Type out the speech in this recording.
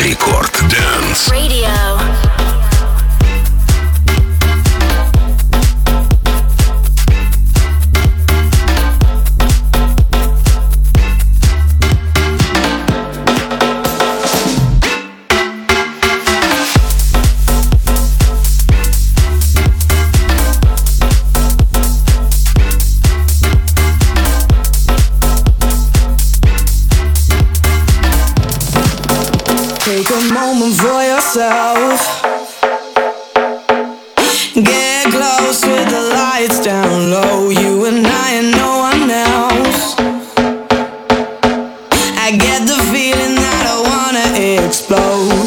Рекорд Dance Radio. Take a moment for yourself. Get close with the lights down low. You and I and no one else. I get the feeling that I wanna explode.